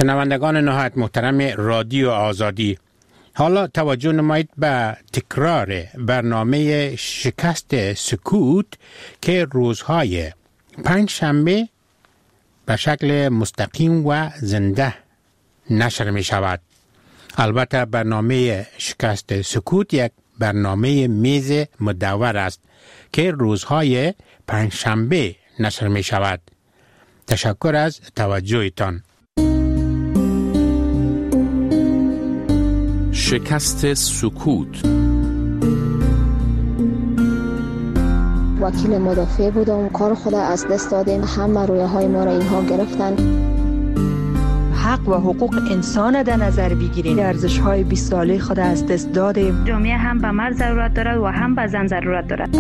شنوندگان نهایت محترم رادیو آزادی، حالا توجه نمایید به تکرار برنامه شکست سکوت که روزهای پنجشنبه به شکل مستقیم و زنده نشر می شود. البته برنامه شکست سکوت یک برنامه میز مدور است که روزهای پنجشنبه نشر می شود. تشکر از توجهتان. شکست سکوت. وکیل مدافع بودم، کار خود از دست دادیم، همه رویاهای ما را اینها گرفتن. حق و حقوق انسان در نظر بگیریم، ارزش‌های 20 ساله خود از دست دادیم. جامعه هم به مرد ضرورت دارد و هم به زن ضرورت دارد.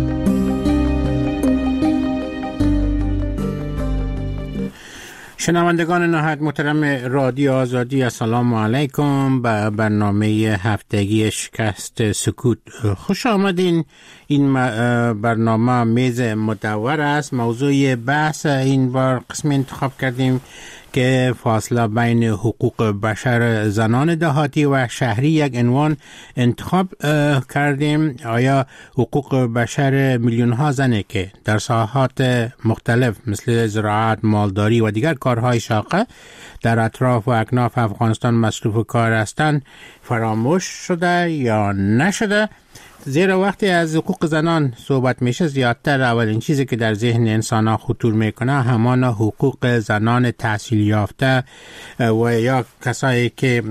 شنوندگان نهایت محترم رادیو آزادی، السلام علیکم. به برنامه هفتگی شکست سکوت خوش آمدین. این برنامه میز مدور است. موضوع بحث این بار قسم انتخاب کردیم که فاصله بین حقوق بشر زنان دهاتی و شهری یک عنوان انتخاب کردیم. آیا حقوق بشر میلیون ها زنه که در ساحات مختلف مثل زراعت، مالداری و دیگر کارهای شاقه در اطراف و اکناف افغانستان مصروف کار هستند فراموش شده یا نشده؟ زیرا وقتی از حقوق زنان صحبت میشه، زیادتر اولین چیزی که در ذهن انسان ها خطور میکنه همان حقوق زنان تحصیل یافته و یا کسایی که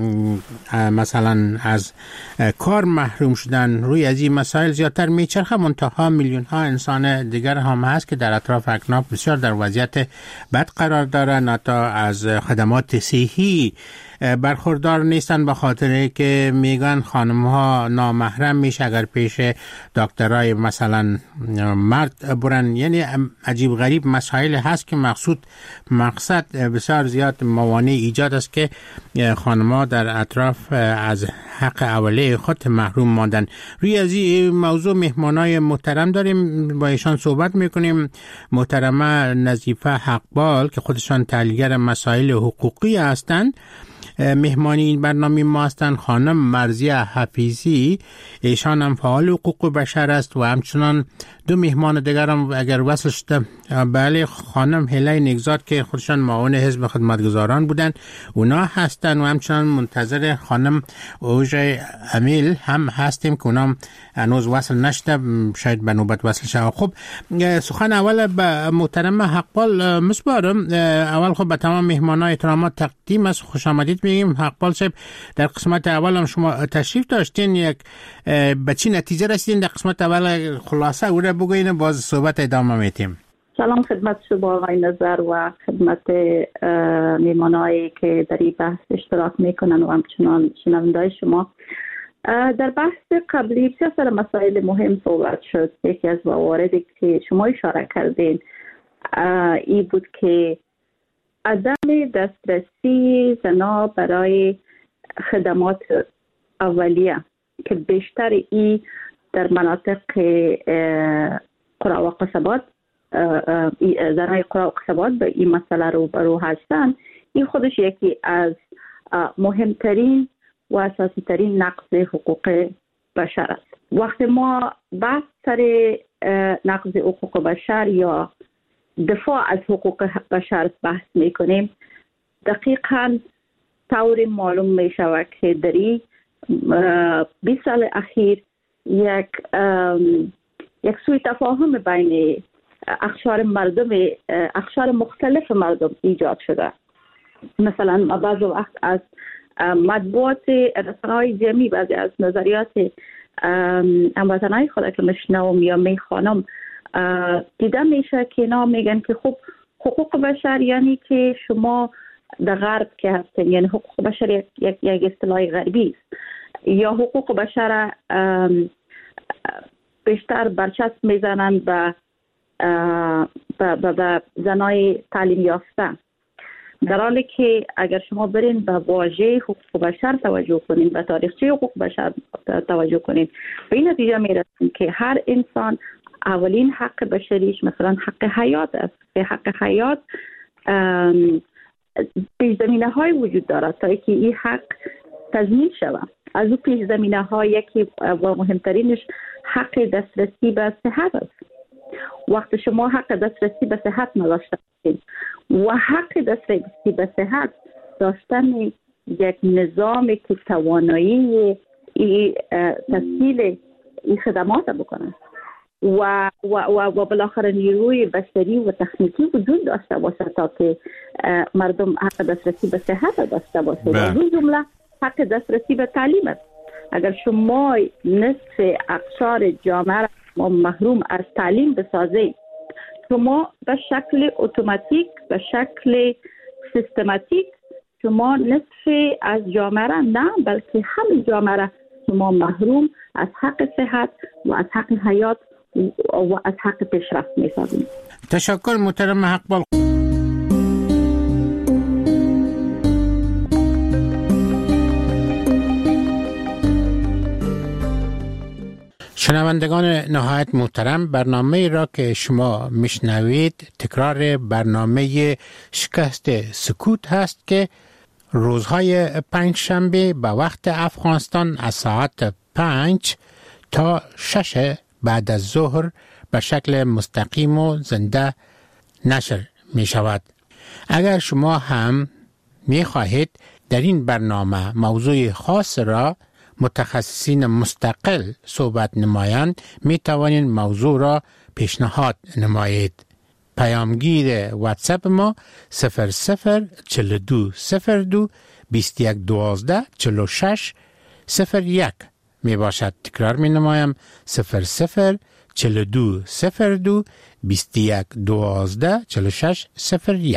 مثلا از کار محروم شدن. روی از این مسائل زیادتر میچرخه، منتها میلیون ها انسان دیگر هم هست که در اطراف اکناف بسیار در وضعیت بد قرار دارن، حتی از خدمات صحی برخوردار نیستن، به خاطر که میگن خانم ها نامحرم میشه اگر پیش دکترای مثلا مرد برن. یعنی عجیب غریب مسائل هست که مقصد بسیار زیاد موانع ایجاد است که خانم ها در اطراف از حق اولیه خود محروم ماندن. روی از این موضوع مهمانای محترم داریم، با ایشان صحبت میکنیم. محترمه نظیفه حقبال که خودشان تحلیلگر مسائل حقوقی هستند، مهمانی این برنامه ما هستند. خانم مرضیه حفیظی، ایشان هم فعال حقوق بشر است و همچنان دو مهمان دیگر هم اگر وصل شده، بله، خانم هله نگزاد که خودشان معاون حزب خدمتگزاران بودند اونا هستند و همچنان منتظر خانم اوژه امیل هم هستیم که اونا هنوز وصل نشده، شاید به نوبت وصل شود. خب سخن اول به محترم حقبال مسپارم. اول خب به تمام مهمانان احترامات تقدیم است، خوش آمدید میگیم. حقبال صاحب، در قسمت اول هم شما تشریف داشتین، یک به چی نتیجه رسیدین در قسمت اول؟ خلاصه او را بگوین، باز صحبت ادامه میتیم. سلام خدمت شما آقای نظر و خدمت میمانایی که در این بحث اشتراک میکنن و همچنان شنوندای شما. در بحث قبلی بسیار سر مسائل مهم صحبت شد. یکی از مواردی که شما اشاره کردین این بود که عدم دسترسی زنها برای خدمات اولیه که بیشتر ای در مناطق قرا و قصبات، زنهای قرا و قصبات به این مسئله روبرو هستند. این خودش یکی از مهمترین و اساسی ترین نقض حقوق بشر است. وقتی ما بحث سر نقض حقوق بشر یا دفاع از حقوق بشر بحث میکنیم، دقیقاً طور معلوم می شود که در این 20 سال اخیر یک سوء تفاهم بین اقشار مختلف مردم ایجاد شده. مثلا بعض وقت از مطبوعات رسانه‌های جمعی، بعضی از نظریات هموطنهای خود که مشنوم یا میخوانم دیده میشه که اینا میگن که خب حقوق بشر یعنی که شما در غرب که هستین، یعنی حقوق بشر یک اصطلاح غربی است، یا حقوق بشر بیشتر برچسب میزنن به زنای تعلیم یافته، در حالی که اگر شما برین به واژه حقوق بشر توجه کنین، به تاریخچه حقوق بشر توجه کنین، به این نتیجه میرسین که هر انسان اولین حق بشریش مثلا حق حیات است. حق حیات پیش زمینه های وجود دارد تا که این حق تضمین شود. از اون پیش زمینه ها یکی و مهمترینش حق دسترسی به صحت است. وقت شما حق دسترسی به صحت نداشته باشید و حق دسترسی به صحت داشتن یک نظامی که توانایی تسهیل این خدمات بکنه و بالاخره نیروی بشری و تکنیکی وجود داشته باشه تا که مردم حق دسترسی به صحت داشته باشه. از اون جمله حق دسترسی به تعلیم است. اگر شما نصف اقشار جامعه را محروم از تعلیم بسازید، شما به شکل اتوماتیک، به شکل سیستماتیک شما نصف از جامعه را نه بلکه همه جامعه را شما محروم از حق صحت و از حق حیات و از حق پیشرفت می‌سازید. تشکر محترم حقبال. شنوندگان نهایت محترم، برنامه را که شما میشنوید تکرار برنامه شکست سکوت هست که روزهای پنجشنبه به وقت افغانستان از ساعت 5 تا 6 بعد از ظهر به شکل مستقیم و زنده نشر می شود. اگر شما هم می خواهید در این برنامه موضوع خاص را متخصصین مستقل صحبت نمایند، می توانید موضوع را پیشنهاد نمایید. پیامگیر واتساپ ما 004202 2112 46 01 می باشد. تکرار می نمایم 004202 2112 46 01.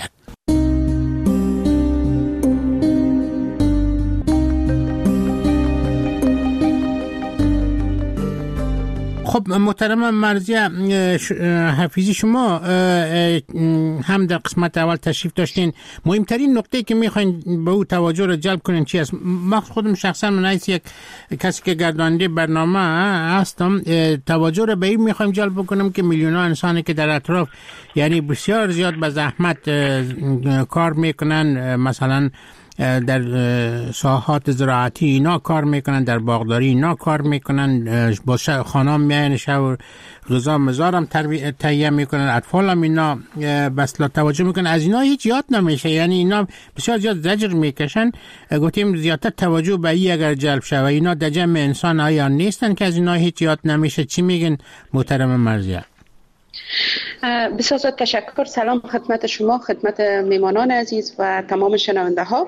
خب محترم مرضیه حفیظی، شما هم در قسمت اول تشریف داشتین. مهمترین نقطه که میخواین به او توجه رو جلب کنین چی است؟ من خودم شخصا من از یک کسی که گرداننده برنامه هستم توجه رو به این میخوایم جلب بکنم که میلیون ها انسانی که در اطراف یعنی بسیار زیاد به زحمت کار میکنن، مثلا در ساحات زراعتی اینا کار میکنن، در باغداری اینا کار میکنن، با خانم میاین شب غذا مزارم تهیه میکنن، اطفال هم اینا بس توجه میکنن، از اینا هیچ یاد نمیشه. یعنی اینا بسیار زیاد زجر میکشن. گفتیم زیادتر توجه به این اگر جلب شود، اینا در جمع انسان آیا نیستن که از اینا هیچ یاد نمیشه؟ چی میگن محترم مرضیه؟ بسیار تشکر. سلام خدمت شما، خدمت میمانان عزیز و تمام شنونده ها.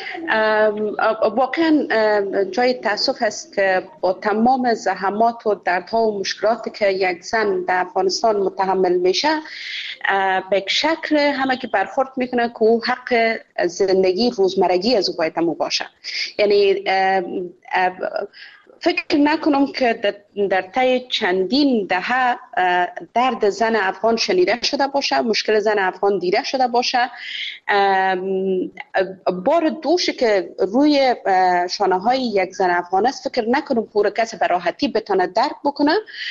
واقعا جای تاسف است که با تمام زحمات و دردها و مشکلاتی که یک زن در افغانستان متحمل میشه، به شکل همه که برخورد میکنه که او حق زندگی روزمرگی از او باید همو باشه. یعنی فکر نکنم که در طی چندین دهه درد زن افغان شنیده شده باشه، مشکل زن افغان دیده شده باشه. بار دوشی که روی شانه های یک زن افغان است فکر نکنم پور کسی به راحتی بتونه درک بکنه.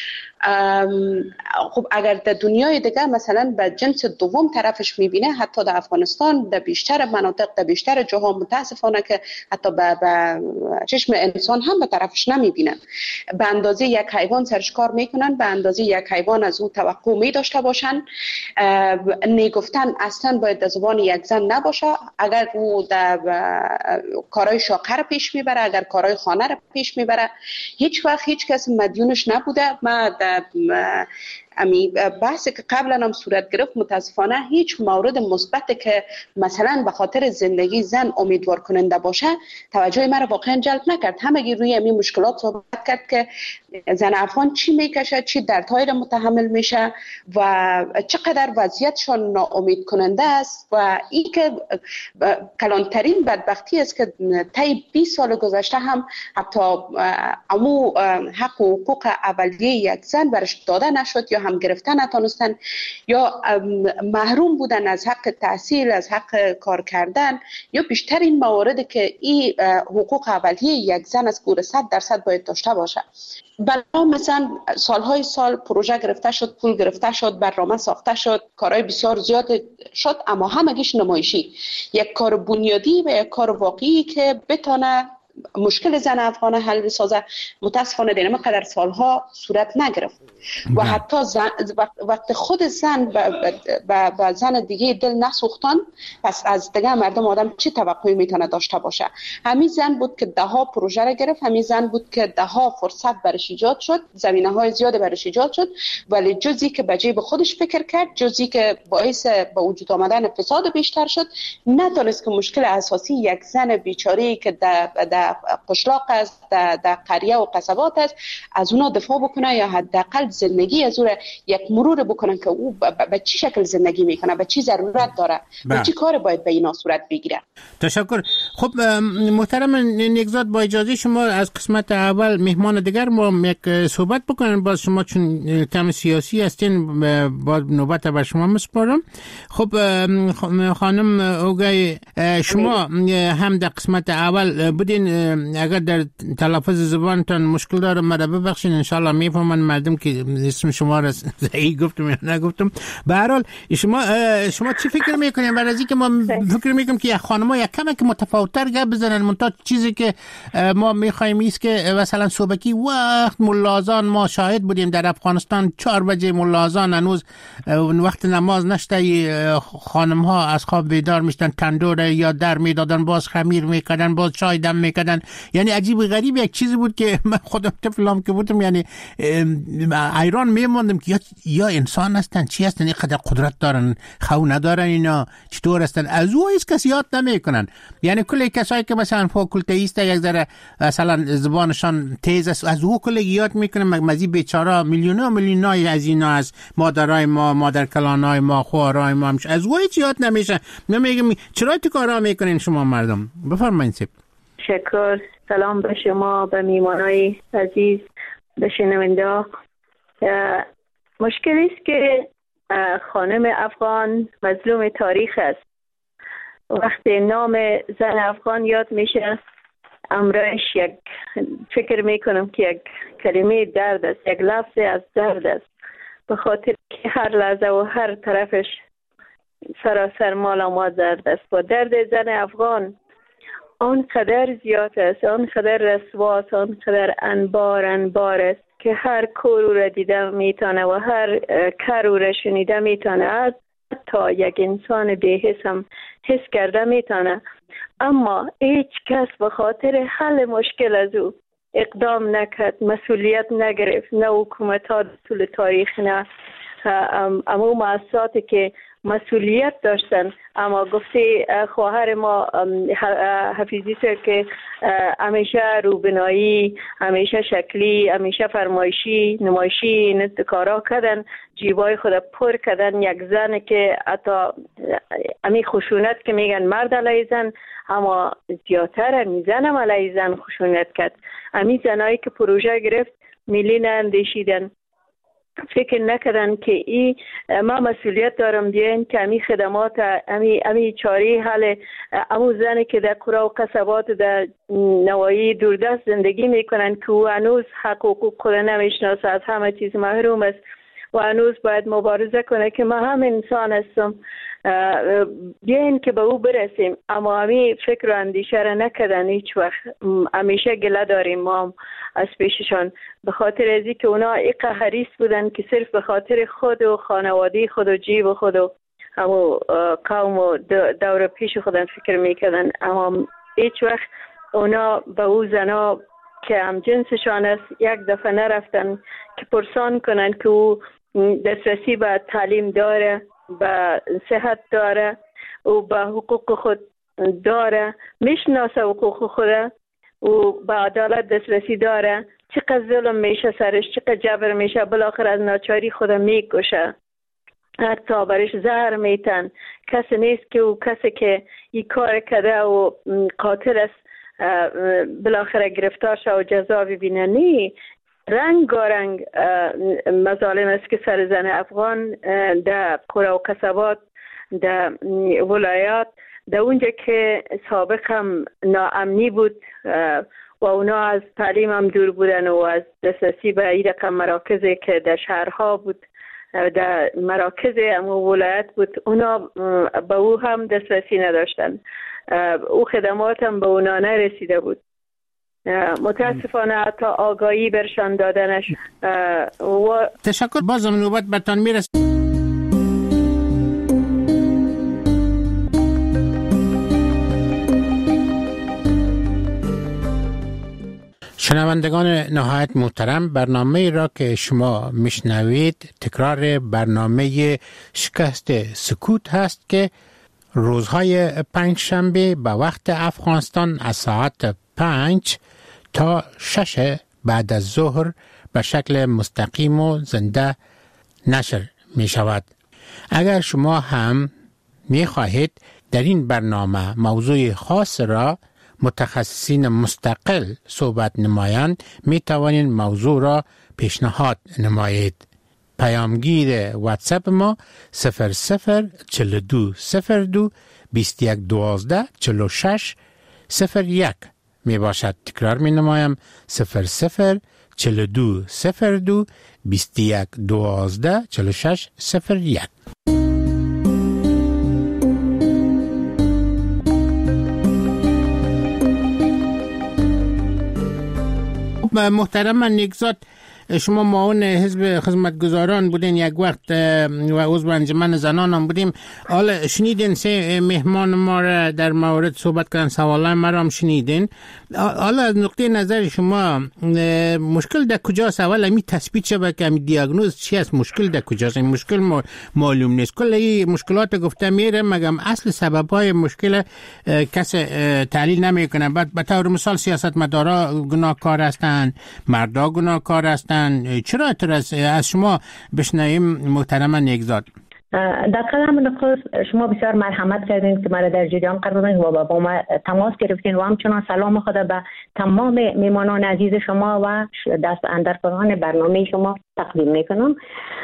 خب اگر در دنیای دیگه مثلا به جنس دوم طرفش میبینه، حتی در افغانستان در بیشتر مناطق در بیشتر جاها متاسفانه که حتی به چشم انسان هم به طرفش نمیبینن. به اندازه یک حیوان سرش کار میکنن، به اندازه یک حیوان از او توقع می داشته باشن. نگفتن اصلا باید در زبان یک زن نباشه. اگر او در کارهای شاقه را پیش میبره، اگر کارهای خانه را پیش میبره، هیچ وقت هیچ کس مدیونش نبوده. ما امی بحثی که قبلا هم صورت گرفت متاسفانه هیچ مورد مثبتی که مثلا به خاطر زندگی زن امیدوار کننده باشه توجه من را واقعا جلب نکرد. همگی روی امی مشکلات صحبت کرد که زن افغان چی میکشه، چی دردهای را متحمل میشه و چقدر وضعیتشان ناامید کننده است. و این که کلانترین بدبختی است که طی 20 سال گذشته هم حتی امو حق و حقوق اولیه یک زن برش داده نشد یا هم گرفتن نتونستن یا محروم بودن از حق تحصیل، از حق کار کردن، یا بیشتر این مواردی که این حقوق اولیه یک زن از پور 100% باید داشته باشه. بلا مثلا سالهای سال پروژه گرفته شد، پول گرفته شد، برنامه ساخته شد، کارهای بسیار زیاد شد، اما همگیش نمایشی. یک کار بنیادی و یک کار واقعی که بتونه مشکل زن افغان حل بسازه متاسفانه در این قدر سالها صورت نگرفت. و حتی وقت خود زن با زن دیگه دل نسوختن، پس از دیگه مردم آدم چه توقعی میتونه داشته باشه؟ همین زن بود که 10 پروژه را گرفت، همین زن بود که 10 فرصت برش ایجاد شد، زمینه‌های زیاد برش ایجاد شد، ولی جزئی که به جیب خودش فکر کرد، جزئی که باعث به وجود آمدن فساد بیشتر شد، ندانست که مشکل اساسی یک زن بیچاره‌ای که در قشلاق است، در قریه و قصبات است، از اونا دفاع بکنه یا حداقل زندگی از او یک مرور بکنن که او به چه شکل زندگی میکنه، به چی ضرورت داره، به چی کار باید به اینا صورت بگیره. تشکر. خب محترم نیکزاد، با اجازه شما از قسمت اول مهمان دیگر ما یک صحبت بکنیم، باز شما چون کم سیاسی هستین با نوبت به شما مسپارم. خب خانم اوگای، شما هم در قسمت اول بودین، اگر در تلفظ زبانتان مشکل داره مرا ببخشین، انشالله میفهمن مردم که اسم شما را صحیح گفتم یا نگفتم. به هر حال شما چی فکر میکنین برای اینکه ما فکر میکنیم که خانم‌ها یک کمی که متفاوت‌تر گپ بزنن، منتها چیزی که ما میخوایم است که مثلا صبحی وقت ملازان، ما شاهد بودیم در افغانستان 4 بجه ملازان هنوز وقت نماز نشده، خانم‌ها از خواب بیدار میشدن، تندور یا در میدادن، باز خمیر میکردن، باز چای دم میکردن. یعنی عجیب و غریب یک چیزی بود که من خودم طفلم که بودم یعنی ایران میموندم که یا انسان هستن چی هستن، اینقدر قدرت دارن، خو ندارن، اینا چطور هستن؟ از او هیچ کس یاد نمیکنن. یعنی کلی کسایی که مثلا فاکولتیست یک ذره مثلا زبانشان تیز است، از او کلی یاد میکنن، مگمزی بیچاره میلیونای از اینا، از مادرای ما، مادر کلانای ما، خوارای ما، از او هیچ یاد نمیشه. میگم چرا تو کارا میکنین شما مردم؟ بفرمایید. شکر. سلام به شما، به میمانای عزیز، به شنونده. مشکلی است که خانم افغان مظلوم تاریخ است. وقتی نام زن افغان یاد میشه، امرش یک فکر میکنم که یک کلمه درد است، یک لفظ از درد است، به خاطر که هر لحظه و هر طرفش سراسر مال ما درد است. با درد زن افغان آنقدر زیاد است، آنقدر رسواست، آنقدر انبار است که هر کورو را دیده میتونه و هر کرو را شنیده میتونه، حتی یک انسان بی‌حس هم حس کرده میتونه. اما هیچ کس به خاطر حل مشکل از او اقدام نکرد، مسئولیت نگرفت، نه حکومت ها طول تاریخ، نه اما مؤسساتی که مسئولیت داشتن. اما گفته خواهر ما حفیظی سر که همیشه روبنایی، همیشه شکلی، همیشه فرمایشی، نمایشی کارا کردن، جیبای خود پر کردن. یک زن که حتی امی خشونت که میگن مرد علیه زن، اما زیادتر امی زن هم علیه زن خشونت کرد. امی زنایی که پروژه گرفت ملی اندیشیدن، فکر نکردن که ما مسئولیت دارم بیاین که امی خدمات، امی چاری حل امو زنی که در قرى و قصبات در نواحی دوردست زندگی میکنن که او هنوز حق و حقوق خود نمیشناسه، از همه چیز محروم است و هنوز باید مبارزه کنه که ما هم انسان هستم، بیاین که به او برسیم. اما همی فکر و اندیشه را نکردن هیچ وقت. همیشه گله داریم ما از پیششان، به خاطر ازی که اونا ایقا حریص بودن که صرف به خاطر خود و خانوادی خود و جیب خود و همو قوم و دور پیش خودن فکر میکردن. اما هیچ وقت اونا به او زنا که هم جنسشان است یک دفعه نرفتن که پرسان کنن که او دسترسی به تعلیم داره، به صحت داره و به حقوق خود داره، میشناسه حقوق خود و به عدالت دسترسی داره، چقدر ظلم میشه سرش، چقدر جبر میشه، بالاخره از ناچاری خود میکشه، حتی برش زهر میتن. کسی نیست که او کسی که این کار کرده و قاتل است بالاخره گرفتار شه و جزا ببینه. نی رنگارنگ مظالم است که سر زن افغان در قرى و قصبات، در ولایات، در اونجا که سابق هم ناامنی بود و اونا از تعلیم هم دور بودن و از دسترسی به این رقم مراکزی که در شهرها بود، در مراکز ولایت بود، اونا به او هم دسترسی نداشتن، او خدمات هم به اونا نرسیده بود. متاسفانه حتی آگاهی برشان دادنش و تشکر. بازم نوبت برتان میرسه. شنوندگان نهایت محترم، برنامه را که شما میشنوید تکرار برنامه شکست سکوت هست که روزهای پنجشنبه به وقت افغانستان از ساعت 5 تا 6 بعد از ظهر به شکل مستقیم و زنده نشر می شود. اگر شما هم می خواهید در این برنامه موضوع خاص را متخصصین مستقل صحبت نمایند، می توانید موضوع را پیشنهاد نمایید. پیامگیر واتساپ ما 004202 2112 46 01 می باشد. تکرار می نمایم 004202 2112 46 01. محترم نیکزاد، شما معاون حزب خدمتگزاران بودین یک وقت و عضو انجمن زنان هم بودیم. حالا شنیدین سه مهمان ما را در مورد صحبت کردن، سوالای ما را هم شنیدین. حالا از نقطه نظر شما مشکل در کجاست؟ اول می تثبیت شود که می دیاگنوز چی است، مشکل در کجاست؟ این مشکل معلوم نیست. کل این مشکلات گفته میره مگم اصل سبب‌های مشکل کس تحلیل نمیکنه. بعد به طور مثال سیاستمدارا گناهکار هستند، مردا گناهکار هستند. چرا اعتراض از شما بشنویم محترم نیکزاد؟ در قدم نخست شما بسیار مرحمت کردین که مرا در جریان قرار دادین و با ما تماس گرفتین و همچنان سلام خود به تمام میمانان عزیز شما و دست اندرکاران برنامه شما تقدیم میکنم.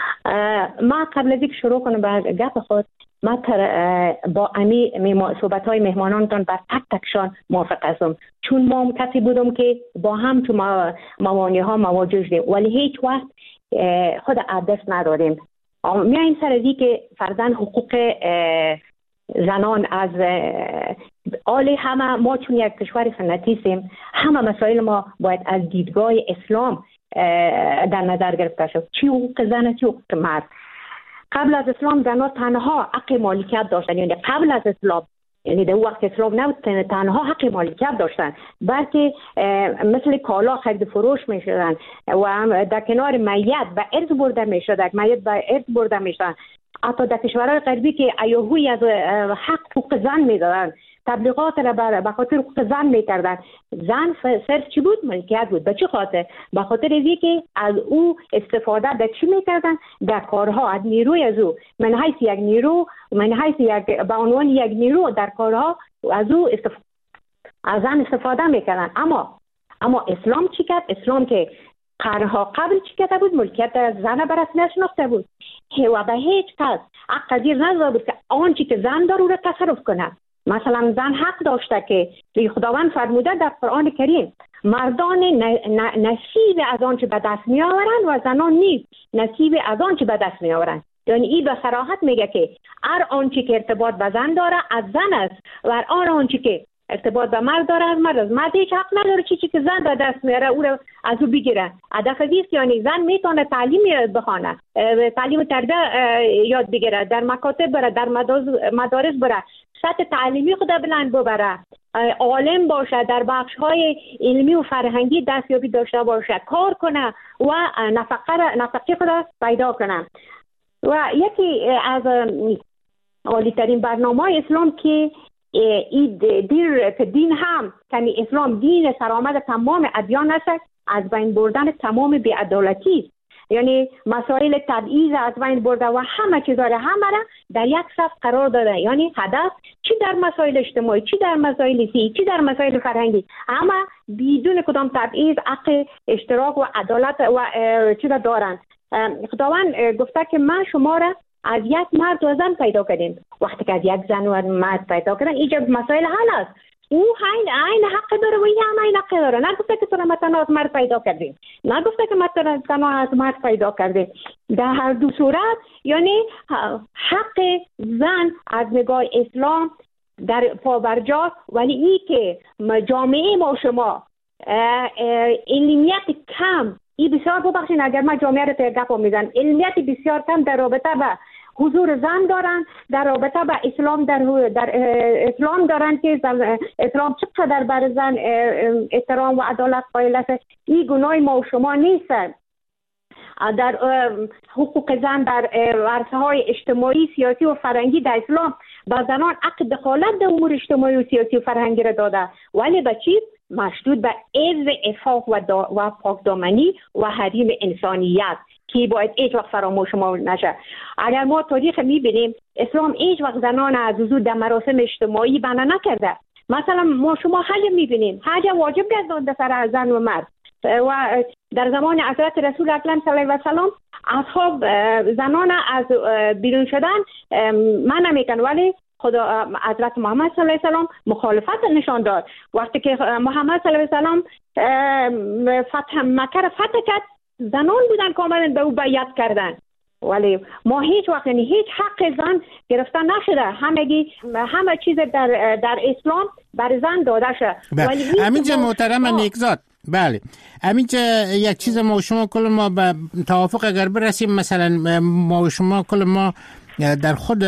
ما قبل از اینکه شروع کنم به گپ خود، ما با صحبت های مهمانانتان بر تک تکشان موافق هستم، چون ما کسی بودم که با هم تو موانع ها مواجه شدیم ولی هیچ وقت خود دست نداریم. میایم سر ازی که فرضاً حقوق زنان از آلی همه ما چون یک کشور سنتی هستیم، همه مسائل ما باید از دیدگاه اسلام در نظر گرفته شد. چی حقوق زن، چی حقوق مرد. قبل از اسلام زنها تنها حق مالکیت داشتن، یعنی قبل از اسلام، یعنی در وقت اسلام نبود، تنها حق مالکیت داشتن، بلکه مثل کالا خرید فروش می شدن و در کنار میت به ارث برده می شد، میت به ارث برده می شدن. حتی در کشورهای غربی که ایهوی از حقوق زن می دادن، تبلیغات را به خاطر حقوق زن می کردن. زن صرف چی بود؟ ملکیت بود. به چه خاطر؟ به خاطر اینکه که از او استفاده در چی می کردن؟ در کارها، از نیروی از او، من حیث یک نیرو، من حیث یک به عنوان یک نیرو در کارها از او از زن استفاده می کردن. اما اسلام چی کرد؟ اسلام که قرنها قبل چی کرده بود؟ ملکیت در زن بر اصل نشناخته بود و به هیچ کس حق پذیر نذاشته بود که آنچه که زن داره او را تصرف کنه. مثلا زن حق داشته که خداوند فرموده در قرآن کریم مردان نصیب از آنچه به دست می آورند و زنان نیز نصیب از آنچه به دست می آورند. یعنی این به صراحت میگه که هر آنچه که ارتباط به زن داره از زن است و هر آنچه که ارتباط به مرد داره از مرد است. مرد هیچ حق نداره چیزی که زن به دست میاره او را از او بگیره. هدف است یعنی زن میتونه تعلیم بخونه، تعلیم تربیت یاد بگیره، در مکاتب بره، در مدارس بره، سطح تعلیمی خود بلند ببره، عالم باشه، در بخش‌های علمی و فرهنگی دستیابی داشته باشه، کار کنه و نفقه خود پیدا کنه. و یکی از عالی‌ترین برنامه‌های اسلام که دین هم یعنی اسلام دین سرآمد تمام ادیان است، از بین بردن تمام بی‌عدالتی. یعنی مسائل تبعیض از بین برده و همه چیزا را همه را در یک صف قرار داده. یعنی هدف چی در مسائل اجتماعی، چی در مسائل سیاسی، چی در مسائل فرهنگی، همه بدون کدام تبعیض حق اشتراک و عدالت و چیزا دارند. خداوند گفته که من شما را از یک مرد و زن پیدا کردیم. وقتی که از یک زن و مرد پیدا کردن اینجا مسائل حل است. او این حق داره و این هم این حق داره. نگفته که تو را مثلا از مرد پیدا کردیم، نگفته که مثلا از مرد پیدا کردیم. در هر دو صورت یعنی حق زن از نگاه اسلام در پابرجاست، ولی این که جامعه ما شما علمیت کم، این بسیار ببخشید اگر من جامعه رو گپ میزنم، علمیت بسیار کم در رابطه به حضور زن دارن، در رابطه به اسلام در اسلام دارن که اسلام چقدر بر زن احترام و عدالت قائل است. این گناه ما و شما نیست. در حقوق زن در عرصه‌های اجتماعی، سیاسی و فرهنگی در اسلام با زنان حق دخالت در امور اجتماعی و سیاسی و فرهنگی را داده، ولی به چی؟ مشروط به عز عفاف و پاکدامنی و حریم انسانیت که باید هیچ وقت فراموش ما نشه. اگر ما تاریخ میبینیم اسلام هیچ وقت زنان از حضور در مراسم اجتماعی بنا نکرده. مثلا ما شما حج میبینیم، حج واجب گردانده سر زن و مرد و در زمان حضرت رسول اکرم صلی الله علیه و سلم اصحاب زنان از بیرون شدن منع میکن، ولی خدا حضرت محمد صلی الله علیه و سلم مخالفت نشان داد. وقتی که محمد صلی الله علیه و سلم فتح مکه را فتح کرد، زنان بودن که آمدن به او بیعت کردن، ولی ما هیچ وقت هیچ حق زن گرفته نشده. همه چیز در اسلام بر زن داده شده. ولی همینجا محترم نیکزاد، بله همینجا یک چیز ما و شما کل ما به توافق اگر برسیم، مثلا ما و شما کل ما در خود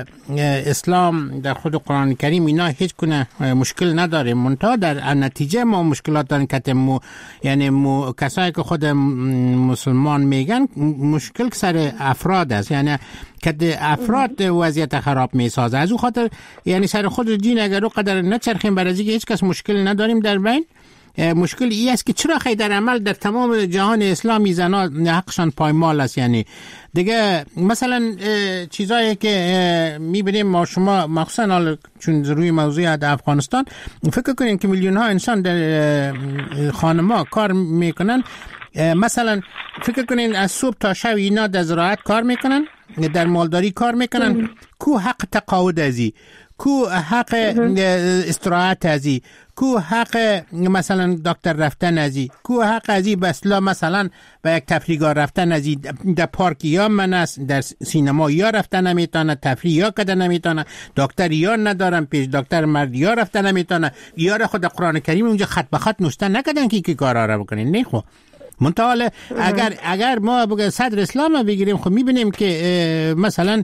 اسلام، در خود قرآن کریم اینا هیچ کنه مشکل نداریم، منتها در نتیجه ما مشکلات داریم که یعنی کسایی که خود مسلمان میگن مشکل سر افراد است، یعنی که افراد وضعیت خراب میسازه. از اون خاطر یعنی سر خود دین اگر رو قدر نچرخیم بر از اینکه هیچ کس مشکل نداریم در بین، مشکل ای است که چرا خیلی در عمل در تمام جهان اسلامی زنان حقشان پایمال است. یعنی دیگه مثلا چیزایی که میبینیم ما شما مخصوصا چون روی موضوع افغانستان فکر کنیم که میلیون ها انسان در خانما کار میکنن، مثلا فکر کنین از صبح تا شب اینا در زراعت کار میکنن، در مالداری کار میکنن، کو حق تقاعد ازی، کو حق استراحت ازی، کو حق مثلا دکتر رفتن ازی، کو حق ازی بسلا مثلا به یک تفریحگاه رفتن ازی، در پارک یا منس، در سینما یا رفتن نمیتونه، تفریح یا کده نمیتونه، دکتر یا ندارن، پیش دکتر مرد یا رفتن نمیتونه، یا را خود قرآن کریم اونجا خط به خط نوشته نکردن که کارا را بکنین. نه خب منتها اگر ما صدر اسلام بگیریم خب میبینیم که مثلا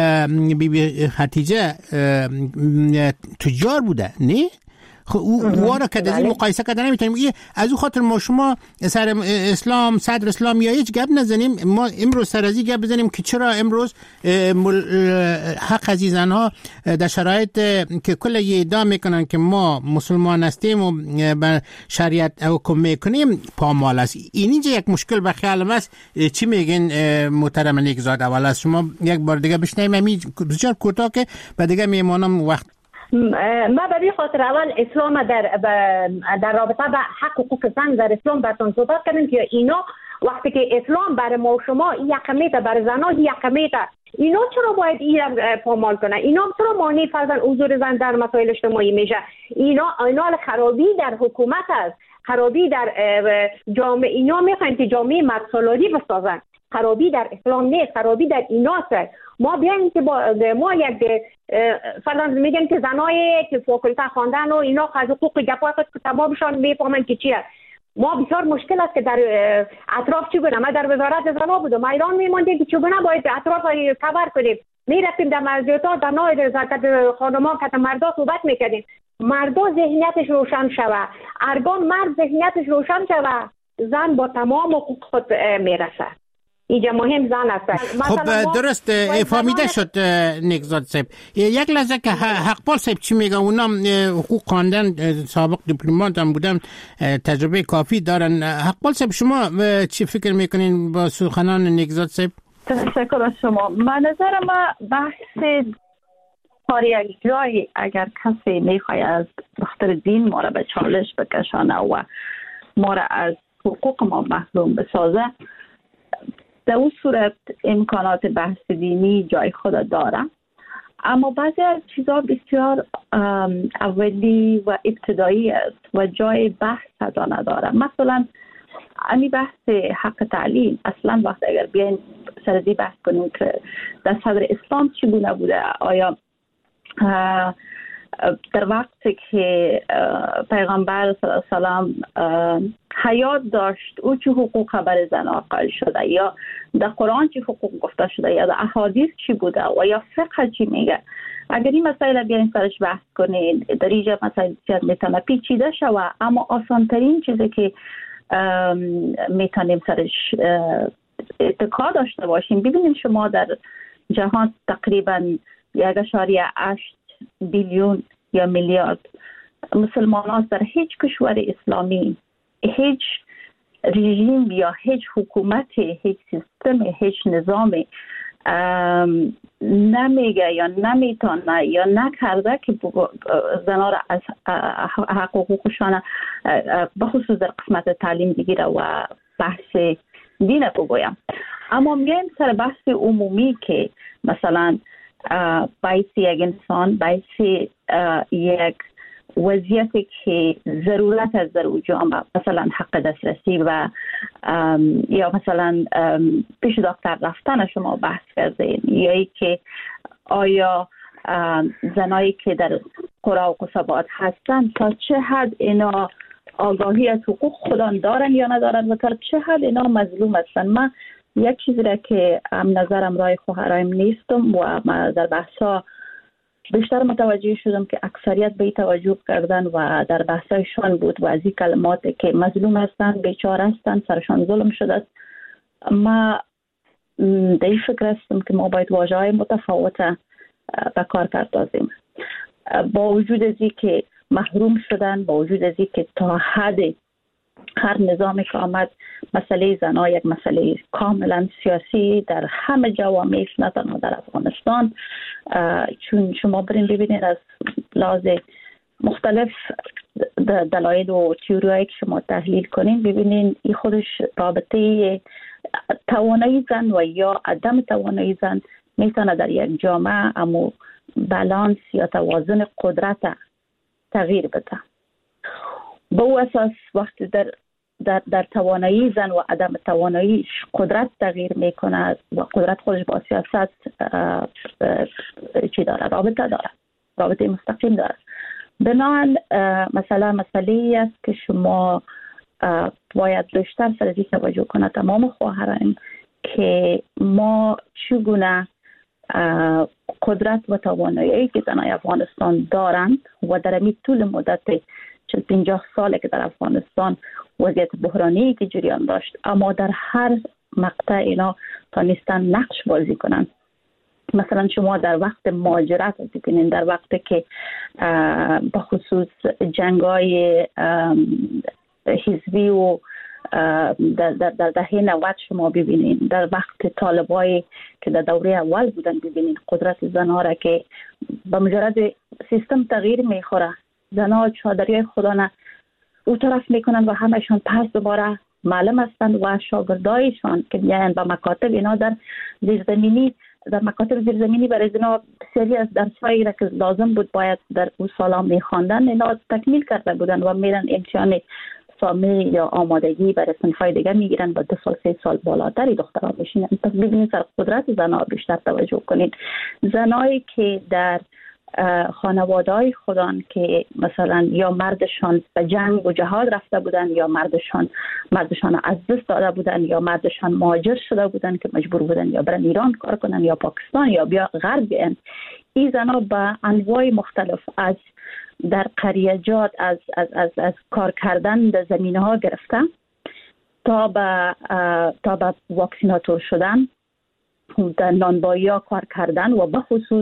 بی خدیجه تجار بوده، نه خب او را که در این مقایسه کردن نمیتونیم. از او خاطر ما شما سر اسلام، صدر اسلام یا هیچ گپ نزنیم. ما امروز سر ازی گپ بزنیم که چرا امروز حق عزیزان ها در شرایط که کل ادعا میکنن که ما مسلمان هستیم و به شریعت حکم میکنیم پامال است. اینجا یک مشکل به خیال است. چی میگین محترم نیکزاد؟ اول از شما یک بار دیگه بشنویم، همین بسیار کوتاه که بعد دیگه میمونم وقت. ما به خاطر اول اسلام در رابطه با حق حقوق زن در اسلام براتون صحبت کردیم که اینا وقتی که اسلام برای ما و شما یکمیته، برای زنها یکمیته، اینا چرا باید این پامال کنه؟ اینا چرا مانع فرضاً حضور زن در مسائل اجتماعی میشه؟ اینا خرابی در حکومت است، خرابی در جامعه. اینا میخواین که جامعه مردسالاری بسازن. خرابی در اسلام نیست، خرابی در ایناست. ما بیایم که ما یک فرضاً میگن که زنای که فاکولته خواندن و اینا از حقوق گپا تمامشان میفهمن که چیه. ما بسیار مشکل است که در اطراف چگونه، ما در وزارت زنان بودم، ما ایران میموندیم که چگونه باید اطراف کور کنیم. میرفتیم در مسجدها، زنای در خانمان که مردا صحبت میکردیم، مردا ذهنیتش روشن شوه، ارگان مرد ذهنیتش روشن شوه، زن با تمام حقوق خود میرسه. اینجا مهم زن است. خب درست فهمیده شد نگزاد صاحب. یک لحظه که حقپال صاحب چی میگه، اونا حقوق خواندن، سابق دیپلمات هم بودن، تجربه کافی دارن. حقپال صاحب شما چی فکر میکنین با سخنان نگزاد صاحب؟ تشکر از شما. من نظر ما بحث کاری یک جایی اگر کسی میخواد از بخاطر دین ما را به چالش بکشانه و ما را از حقوق ما محروم بسازه، در اون صورت امکانات بحث دینی جای خود داره، اما بعضی از چیزها بسیار اولی و ابتدایی است و جای بحث نداره. مثلا امی بحث حق تعلیم، اصلا وقت اگر بیاین سردی بحث کنیم که در صدر اسلام چی گونه بوده، آیا در وقتی که پیغمبر صلی الله علیه و سلم حیات داشت او چه حقوق بر زن قائل شده، یا در قرآن چه حقوق گفته شده، یا در احادیث چی بوده و یا فقه چی میگه. اگر این مسائل بیاین سرش بحث کنید، در اینجا مسائل میتونه پیچیده شود، اما آسان ترین چیزی که میتونیم سرش اتکا داشته باشیم، ببینید شما در جهان تقریبا 1.8 بیلیون یا میلیارد مسلمان هست. در هیچ کشور اسلامی هیچ رژیم یا هیچ حکومت، هیچ سیستم، هیچ نظامی نمیگه یا نمیتونه یا نکرده که زنها را از حقوقشان بخصوص در قسمت تعلیم بگیره و بحث دین بگویم. اما میگیم سر بحث عمومی که مثلا باعث یک انسان، باعث یک وضعیتی که ضرورت از در جامعه، مثلا حق دسترسی و یا مثلا پیش دکتر رفتن شما بحث کردین، یا ای که آیا زنایی که در قرى و قصبات هستن تا چه حد اینا آگاهی از حقوق خودان دارن یا ندارن و تا چه حد اینا مظلوم هستن. من یک چیزی را که نظرم رای خواهرایم نیستم و من در بحثا بیشتر متوجه شدم که اکثریت به توجه کردن و در بحثایشان بود و از این کلماتی که مظلوم هستن، بیچاره هستن، سرشان ظلم شده است. ما در این فکر هستم که ما باید واژه‌های متفاوت به کار پردازیم. با وجود از این که محروم شدن، با وجود از این که تا حد هر نظامی که آمد مسئله زنها یک مسئله کاملا سیاسی در همه جوامع است، نه تنها در افغانستان. چون شما برین ببینید از لحاظ مختلف دلایل و تئوریایی که شما تحلیل کنین، ببینین این خودش رابطه توانایی زن و یا عدم توانایی زن میتونه در یک جامعه امو بالانس یا توازن قدرت تغییر بده. به او اساس وقتی در توانایی زن و عدم توانایی قدرت تغییر میکنه و قدرت خودش با سیاست چی داره؟ رابطه داره، رابطه مستقیم داره. بنابراین مسئله است که شما باید بیشتر سر این توجه کنه تمام خواهران که ما چگونه قدرت و توانایی که زنای افغانستان دارند و در این طول مدت 50 ساله که در افغانستان وضعیت بحرانی که جریان داشت، اما در هر مقطع اینا تانستن نقش بازی کنن. مثلا شما در وقت مهاجرت ببینید، در وقتی که بخصوص جنگای حزبی و در دهه 90 شما ببینید، در وقت طالبایی که در دوره اول بودن ببینید قدرت زنها را که به مجرد سیستم تغییر میخوره، زنها چادری خودانه او طرف میکنن و همشان پس دوباره معلم هستند و شاگردایشان که میان به مکاتب اینا در زیرزمینی، در مکاتب زیرزمینی برای اینا بسیاری از درسایی را که لازم بود باید در اون سالا میخواندن اینا تکمیل کرده بودن و میرن امتحان سامی یا آمادگی برای صنفای دیگه میگیرن و 2 سال 3 سال بالاتری دخترها میشینن. پس ببینید سر قدرت زنها بیشتر توجه کنید. زنایی که در خانواده‌های خودان که مثلا یا مردشان به جنگ و جهاد رفته بودن یا مردشان از دست داده بودن یا مردشان مهاجر شده بودن که مجبور بودن یا برن ایران کار کنن یا پاکستان یا بیا غرب بیان، این زنها به انواع مختلف از در قریجات از کار کردن در زمینه ها گرفتن تا به واکسیناتور شدن، در نانوایی ها کار کردن و به خصوص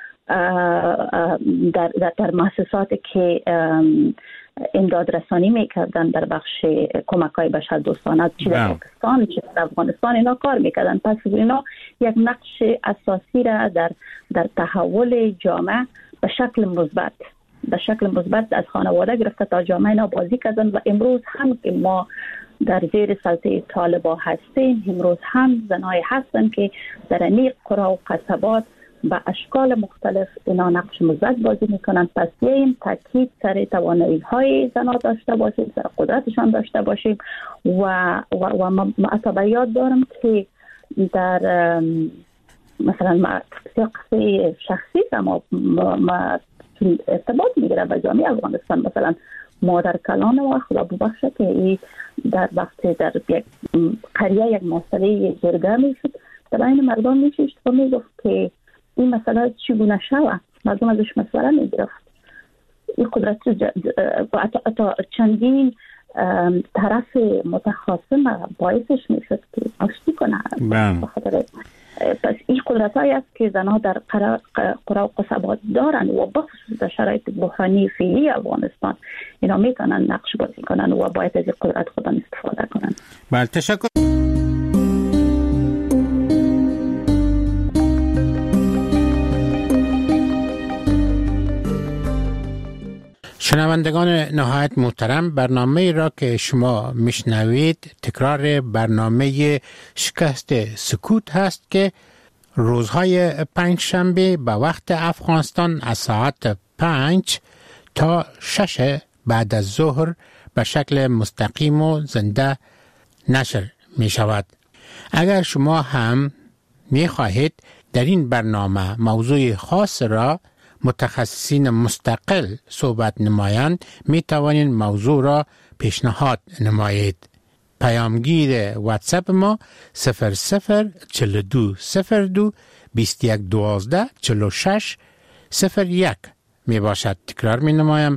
در مؤسساتی که امداد رسانی میکردن در بخش کمک های بشر دوستانه، چه در پاکستان چه در افغانستان اینا کار میکردن. پس اینا یک نقش اساسی را در تحول جامعه به شکل مثبت از خانواده گرفته تا جامعه اینا بازی کردن و امروز هم که ما در زیر سلطه طالبان هستیم، امروز هم زنای هستن که در انیق قرا و قصبات به اشکال مختلف اینا نقش مثبت بازی میکنن. پس این تاکید سر توانایی های زنها داشته باشیم، سر قدرتشان داشته باشیم و ما یاد دارم که در مثلا قصه شخصی ما ارتباط میگیره با جامعه افغانستان. مثلا مادر کلان و خدا ببخشه که در وقت در یک قریه یک مسئله جرگه میشد، در این مردم میشید و میگفت که این مسئله چگونه شود، مردم ازش مشوره میگرفت. این قدرت تا چندین طرف متخاصم باعثش میشد که آشتی کنه. پس این قدرت هایی است که زنها در قرا و قصبات دارن و بخصوص در شرایط بحرانی فعلی افغانستان اینا میتونن نقش بازی کنن و باید از این قدرت خودم استفاده کنن. بله، تشکر. شنوندگان نهایت محترم، برنامه را که شما میشنوید تکرار برنامه شکست سکوت هست که روزهای پنجشنبه به وقت افغانستان از ساعت 5 تا 6 بعد از ظهر به شکل مستقیم و زنده نشر می شود. اگر شما هم می خواهید در این برنامه موضوع خاص را متخصصین مستقل صحبت نمایند، می توانید موضوع را پیشنهاد نمایید. پیامگیر واتساپ ما 004202 2112 46 01 می باشد. تکرار می نمایم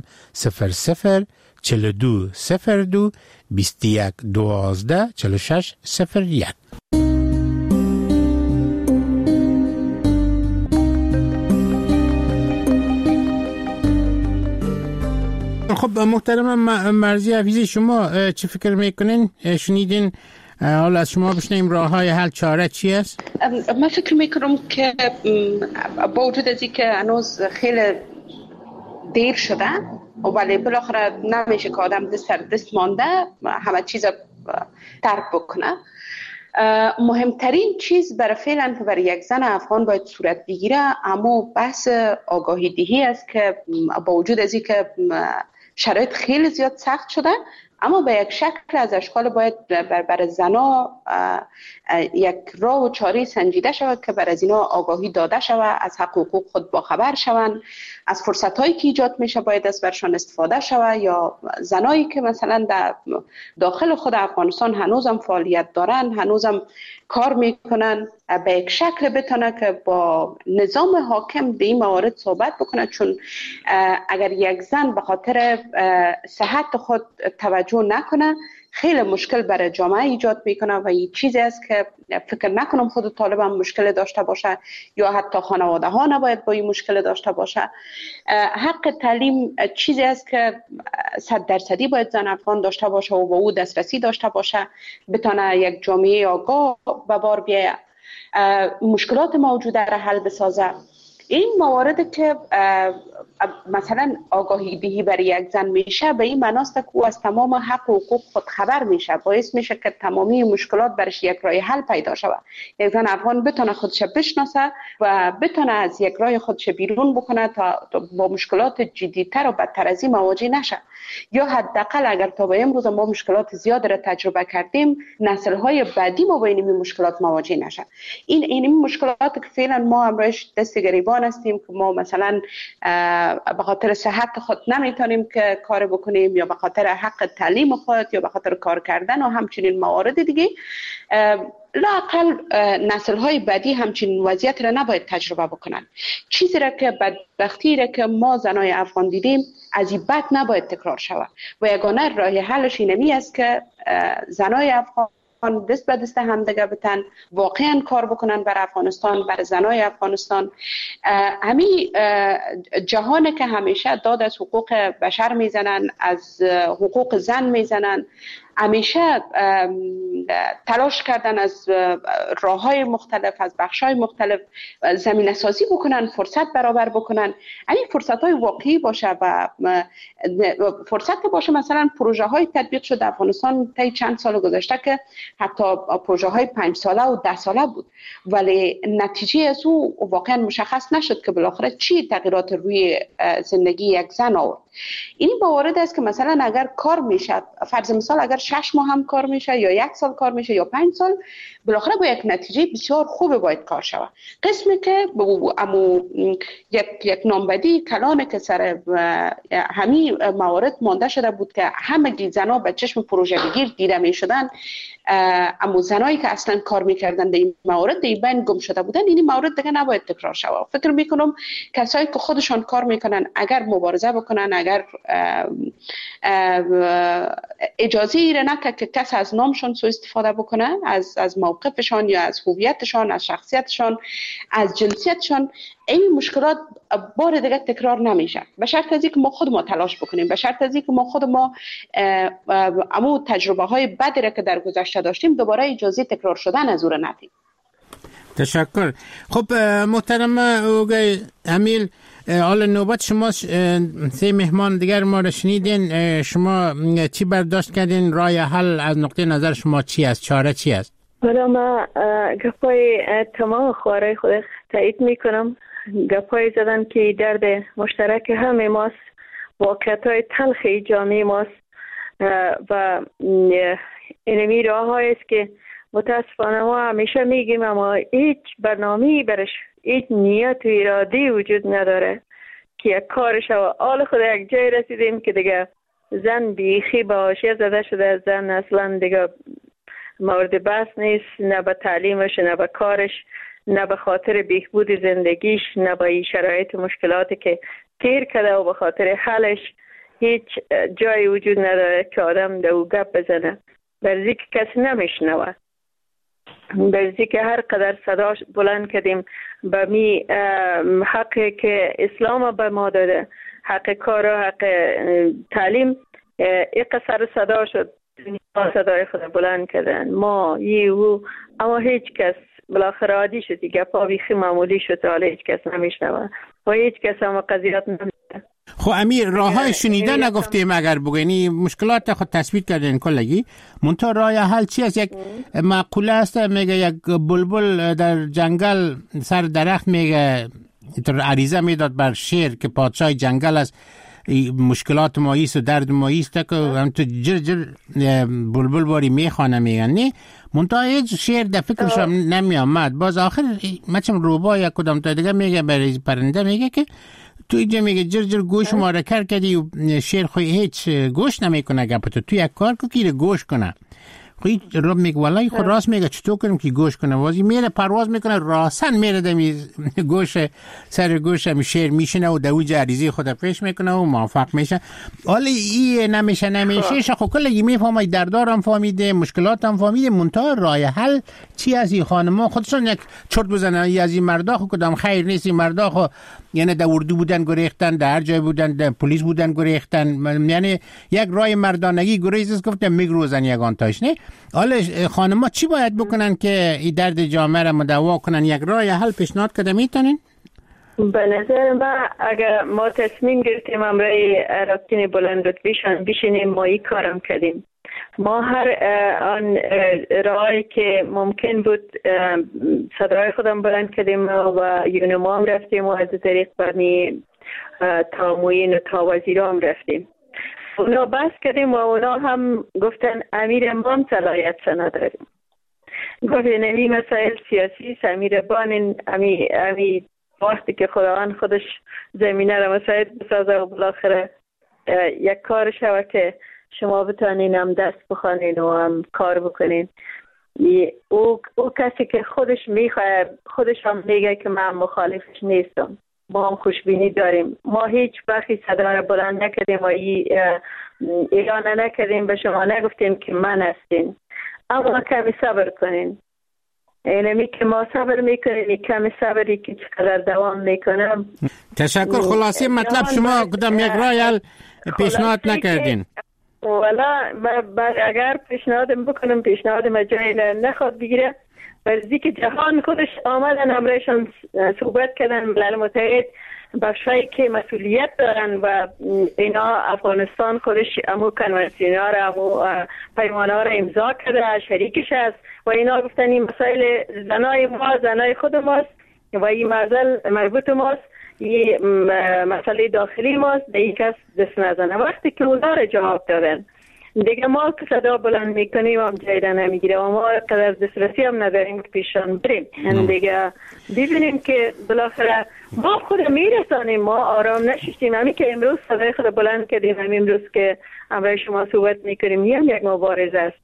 004202 2112 46 01. خب محترم مرزی حفیظی، شما چه فکر میکنین؟ شنیدین؟ حالا از شما بشنیم راه های حل چاره چی است؟ من فکر میکنم که با وجود از اینکه هنوز خیلی دیر شده ولی بالاخره نمیشه که آدم دست سر دست مانده همه چیز ترک بکنه. مهمترین چیز برای فعلا که برای یک زن افغان باید صورت بگیره اما بحث آگاهی دهی است که با وجود از اینکه شرایط خیلی زیاد سخت شده اما به یک شکل از اشکال باید بر زنا یک راه و چاره سنجیده شود که بر از اینا آگاهی داده شود، از حق و حقوق خود باخبر شوند، از فرصت هایی که ایجاد میشه باید از برشان استفاده شود. یا زنایی که مثلا در داخل خود افغانستان هنوزم فعالیت دارن، هنوزم کار میکنن، به یک شکل بتونه که با نظام حاکم به این موارد صحبت بکنه، چون اگر یک زن به خاطر صحت خود توجه نکنه خیلی مشکل برای جامعه ایجاد میکنه و این چیزی است که فکر نکنم خود طالب هم مشکل داشته باشه یا حتی خانواده ها نباید با این مشکل داشته باشه. حق تعلیم چیزی است که 100% باید زن افغان داشته باشه و با او دسترسی داشته باشه، بتونه یک جامعه آگاه به بار بیاید، مشکلات موجوده را حل بسازه. این موارد که مثلا آگاهی دهی برای یک زن میشه به این معناست که او از تمام حق و حقوق خود خبر میشه، باعث میشه که تمامی مشکلات برش یک راه حل پیدا شود. یک زن افغان بتونه خودش بشناسه و بتونه از یک راه خودش بیرون بکنه تا با مشکلات جدی‌تر و بدتر از این مواجه نشه، یا حداقل اگر تا به امروز ما مشکلات زیاد را تجربه کردیم نسل‌های بعدی ما با این مشکلات مواجه نشه. این مشکلات که فعلا ما امروز دست گریبان هستیم که ما مثلا به خاطر صحت خود نمیتونیم که کار بکنیم یا به خاطر حق تعلیم خود یا به خاطر کار کردن و همچنین موارد دیگه، لااقل نسل‌های بعدی همچین وضعیت را نباید تجربه بکنن. چیزی را که بدبختی را که ما زنای افغان دیدیم از این بد نباید تکرار شود و یگانه راه حلش اینمی است که زنای افغان دست به دست همدیگه بتن، واقعا کار بکنن بر افغانستان، بر زنای افغانستان. همین جهانی که همیشه داد از حقوق بشر میزنن، از حقوق زن میزنن، همیشه تلاش کردن از راه‌های مختلف، از بخش‌های مختلف زمینه سازی بکنن، فرصت برابر بکنن. این فرصت‌های واقعی باشه و فرصت باشه. مثلا پروژه‌های تطبیق شده افغانستان طی چند سال گذشته که حتی پروژه‌های 5 ساله و 10 ساله بود، ولی نتیجه از او واقعا مشخص نشد که بالاخره چی تغییرات روی زندگی یک زن آورد. این باورد است که مثلا اگر کار میشه، فرض مثال اگر 6 ماه هم کار میشه یا 1 سال کار میشه یا 5 سال، بالاخره با یک نتیجه بسیار خوب باید کار شود. قسمی که یک نامبدی کلانه که سر همین موارد مانده شده بود که همه زنا به چشم پروژه بگیر دیده می شدن، اما زنایی که اصلا کار میکردن در این موارد در این بین گم شده بودن. این موارد دیگه نباید تکرار شود. فکر میکنم کسایی که خودشان کار میکنن اگر مبارزه بکنن، اگر اجازه ایره نکه که کس از نامشان سوء استفاده بکنه، از موقفشان یا از هویتشان، از شخصیتشان، از جنسیتشان، این مشکلات بار دیگه تکرار نمیشه. به شرط از اینکه ما خود ما تلاش بکنیم، به شرط از اینکه ما خود ما امو تجربه های بدی را که در گذشته داشتیم دوباره اجازه تکرار شدن از اون ندیم. تشکر. خب محترم اوگای امیل، حالا نوبت شما. 3 مهمان دیگر ما را شنیدین. شما چی برداشت کردین؟ راه حل از نقطه نظر شما چی است؟ چاره چی است؟ حالا ما گپای تمام خوارای خود تایید میکنم. گپای زدن که درد مشترک همه ماست، واقعیت‌های تلخ جامعه ماست و اینمی راه است که متاسفانه ما همیشه میگیم اما هیچ برنامه‌ای برش، هیچ نیت و اراده وجود نداره که یک کارش و حال خود یک جای رسیدیم که دیگه زن بیخی با حاشیه زده شده. زن اصلا دیگه مورد بحث نیست، نه به تعلیمش، نه به کارش، نه به خاطر بهبود زندگیش، نه به شرایط مشکلاتی که تیر کرده و به خاطر حلش هیچ جای وجود نداره که آدم دو گپ بزنه. برزی که کسی نمیشنوه، برزی که هر قدر صداش بلند کردیم به می حقی که اسلام به ما داده، حق کار و حق تعلیم، یک قصر صدا شد، صدای خود بلند کردن ما او، اما هیچ کس بالاخره عادی شد دیگه، پا بیخی معمولی شد، حالا هیچ کس نمیشنوه و هیچ کس هم قضیات نمیده. خب امیر، راه های شنیده نگفتیم اگر بگوینی مشکلات خود تثبیت کردین کلگی، منتها راه حل چی است؟ یک مقوله است میگه یک بلبل در جنگل سر درخت میگه عریضه میداد بر شیر که پادشاه جنگل است، مشکلات ما ایست و درد ما ایست که هم تو جر جر بلبل باری میخوانه میگن نه، منتها هیچ شیر در فکرش نمی آمد. باز آخر مچم روبا یا کدام تا دیگه میگه برای پرنده میگه که تو اینجا میگه جر جر گوش ما را کر کردی و شیر خوی هیچ گوش نمیکنه گپتو، تو یک کار که کیره گوش کنه. خوی رب میگه والله خود راست میگه چطور کنیم که گوش کنه؟ وازی میره پرواز میکنه راستن میره دمی گوش سر گوش هم شیر میشنه و دوی جریزی خود پیش میکنه و موفق میشه. حالا این نمیشه خب کلگی میفهمه، دردارم فهمیده، مشکلاتم فهمیده، منتها راه حل چی از این خانما خودشون یک چرت بزنن از این مردا خود کدام خیر نیست. این مردا خود یعنی در اردو بودن گریختن، در هر جای بودن، در پلیس بودن گریختن، یعنی یک راه مردانگی گریز گفتم میگروزن یگان تاش نه. حالا خانما چی باید بکنن که این درد جامعه را مداوا کنن؟ یک راه حل پیشنهاد کده میتونین؟ به نظر من اگر ما تصمیم گرفتیم امرای رابطین بلند رتبیشان بشینیم ما این کارم کردیم. ما هر آن راهی که ممکن بود صدای خودم بلند کردیم و یونما هم رفتیم و از طریق برمی تا موین و تا وزیرام رفتیم. اونا بحث کردیم و اونا هم گفتن امیر ما هم صلاحیت نداریم. گفتن امی مسائل سیاسی است، امیر بانین امی وقتی که خداوند خودش زمینه را مساعد بسازه و بالاخره یک کار شوه که شما بتانین هم دست بخوانین و هم کار بکنین. او کسی که خودش میخواه، خودش هم میگه که من مخالفش نیستم. با هم خوشبینی داریم. ما هیچ وقتی صدا را بلند نکردیم و اعلان نکردیم، به شما نگفتیم که من هستین، اما کمی صبر کنین. اینمی که ما صبر میکنیم، کمی صبری که چقدر دوام میکنم. تشکر. خلاصی مطلب شما کدام یک رای حل پیشنهاد نکردین؟ والا اگر پیشنهادم بکنم، پیشنهادم جایی نخواد بگیره. ولی که جهان خودش آمدن همراهشان صحبت کردن، ملل متحد بخشایی که مسئولیت دارن و اینا افغانستان خودش امو کنوانسیون ها را، امو پیمان ها را امضا کرده، شریکش است و اینا گفتن این مسائل زنای ما، زنای خود ماست و این مربوط ماست، این مسئله داخلی ماست، به یک کس دست نزنه. وقتی که اونا را جواب دادن دیگه ما که صدا بلند میکنیم هم جایده نمیگیره و ما قدر دسترسی هم نداریم که پیشان بریم. دیگه ببینیم که بالاخره ما خود میرسانیم، ما آرام نشستیم. همین که امروز صدای خود بلند کردیم، همین امروز که همراه شما صحبت میکنیم، این هم یک مبارزه است.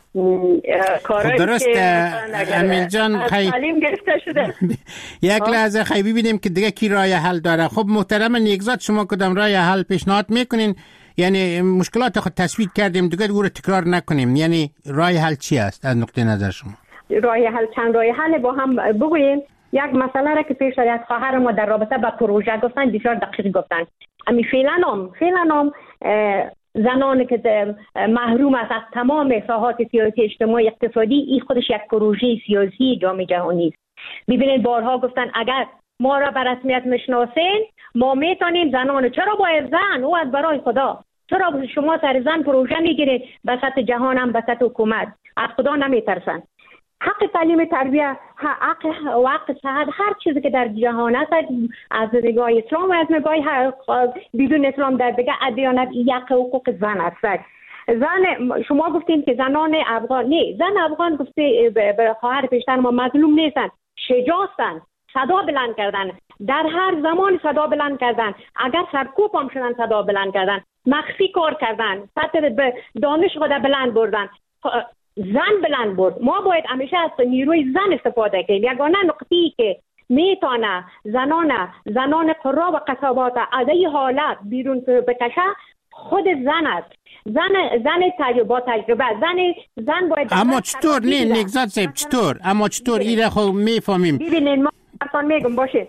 درست امیل جان، تعلیم گرفته شده. یک لحظه خیلی ببینیم که دیگه کی رای حل داره. خب محترم نیکزاد، شما کدام رای حل پیشنهاد میکنین؟ یعنی مشکلات خود تصویر کردیم دیگه او رو تکرار نکنیم. یعنی رای حل چی است از نقطه نظر شما؟ رای حل چند رای حل با هم بگوییم. یک مسئله را که پیش از خواهر ما در رابطه با پروژه گفتن، بسیار دقیق گفتن. امی فعلا زنانی که محروم است از تمام ساحات سیاسی، اجتماعی، اقتصادی، این خودش یک پروژه سیاسی جامعه جهانی است. ببینید بارها گفتن اگر ما را به رسمیت میشناسین ما میتونیم زنان. چرا باید زن؟ او از برای خدا. چرا شما سر زن پروژه میگیرید؟ به سطح جهان هم به سطح حکومت از خدا نمیترسن. حق تعلیم، تربیت، حق صحت، هر چیزی که در جهان است از نگاه اسلام و از نگاه بدون اسلام در دیگه ادیانت یک حقوق زن است. زن شما گفتین که زنان افغان، نه، زن افغان گفته به خواهر پیشتر ما مظلوم نیستن، شجاعتن، صدا بلند کردن، در هر زمان صدا بلند کردن، اگر سرکوب هم شدن صدا بلند کردن، مخفی کار کردن، سطح دانش خود بلند بردن، زن بلند برد. ما باید همیشه از نیروی زن استفاده کنیم. یگانه نقطه‌ای که میتونه زنان قرا و قصابات از این حالت بیرون بکشه خود زن است. زن تجربه زن باید. اما چطور؟ نه نگذات صاحب چطور؟ اما چطور؟ این را خب میفهمیم. ببینید ما اصلا میگم باشه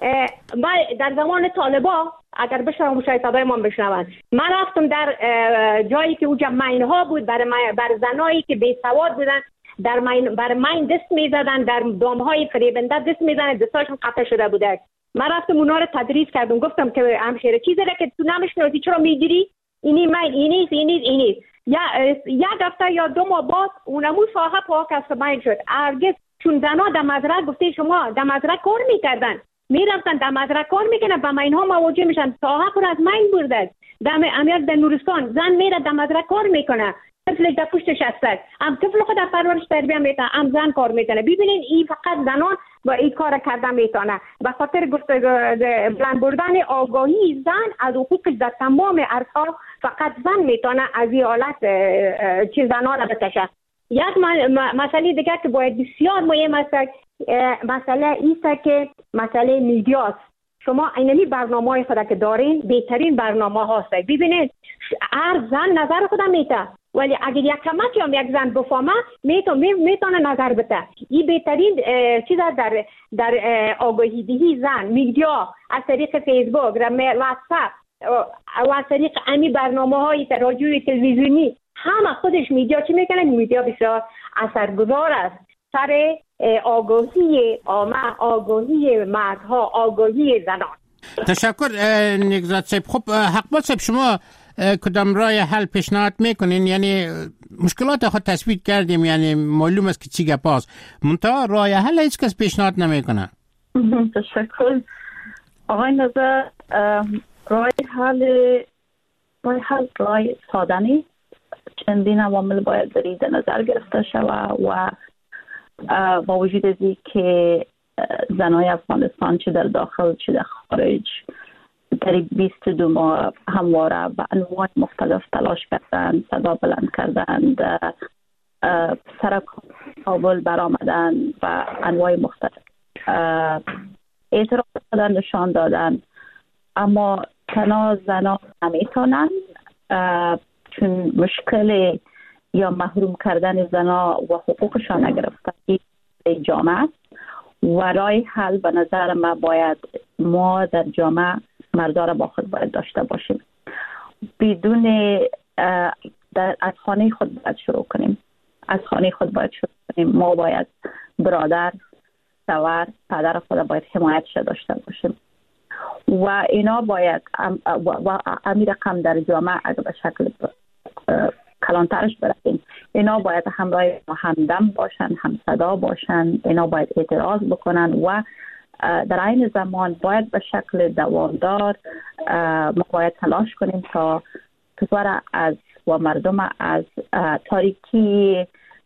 در زمان طالبا اگر بشنوم شاید صدای ما بشنون، من رفتم در جایی که اونجا ماین‌ها بود بر زنایی که بی سواد بودن، بر ماین دست میزدن، در دامهای فریبنده دست میزدن، دستاشون قطع شده بوده. من رفتم اونا رو تدریس کردم، گفتم که همشیره چیزی را که تو نمیشناسی چرا میگیری؟ اینی ماین، اینی یک هفته یا 2 ماه بعد اونمون ساحه پاک از ماین شد. هرگز چون زنا در مزرعه گفته شما در مزرعه کار میکردن، میرفتن در مزرعه کار میکنن، با ماین‌ها مواجه میشن، ساحه پر از ماین برده. امیال در نورستان زن میره در مزرعه کار میکنه، طفلش در پشتش هست، هم طفل خود در پرورش تربیت میکنه، هم زن کار میکنه. ببینین این فقط زنان با این کار کردن میتونه. به خاطر بلند بردن آگاهی زن از حقوقش در تمام عرصه‌ها فقط زن میتونه از این حالت زنان را بکشه. یک مسئله دیگه که باید بسیار مهم است، مسئله ایست که مسئله میدیاست. شما اینمی برنامه‌های خود که دارین بهترین برنامه هاست. ببینید هر زن نظر خود میته، ولی اگر یک کمکی هم یک زن بفهمه میتونه نظر بده. این بهترین چیز در آگاهی دهی زن، میدیا از طریق فیسبوک، واتساپ و از طریق امی برنامه‌های رادیویی تلویزیونی، همه خودش میدیا چی میکنه؟ میدیا بسیار اثرگذار است سر آگاهی عامه، آگاهی مردها، آگاهی زنان. تشکر نگذات صاحب. خب حقبات صاحب، شما کدام رای حل پیشنهاد میکنین؟ یعنی مشکلات خود تصویر کردیم، یعنی معلوم است که چی گپاست، منتها رای حل هیچ کس پیشنهاد نمیکنه. تشکر آقای نظر. رای حل رای سادنی، چندین عوامل باید در نظر گرفته شود و با وجود از این که زنای افغانستان چه در داخل چه در خارج در 22 ماه همواره به انواع مختلف تلاش کردند، صدا بلند کردند، سر کابل برآمدند و انواع مختلف اعتراض نشان دادن، اما تنها زنان نمیتونن چون مشکل یا محروم کردن زنان و حقوقشان نگرفتن جامعه و راه حل به نظر ما باید ما در جامعه مردا را با خود باید داشته باشیم. بدون از خانه خود باید شروع کنیم. از خانه خود باید شروع کنیم. ما باید برادر، شوهر، پدر خود باید حمایتش داشته باشیم و اینا باید و امیر رقم در جامعه اگر به شکل کلانترش برسیم، اینا باید همراه همدم باشن، همصدا باشن، اینا باید اعتراض بکنن و در این زمان باید به شکل دوامدار ما باید تلاش کنیم تا کشور از و مردم از تاریکی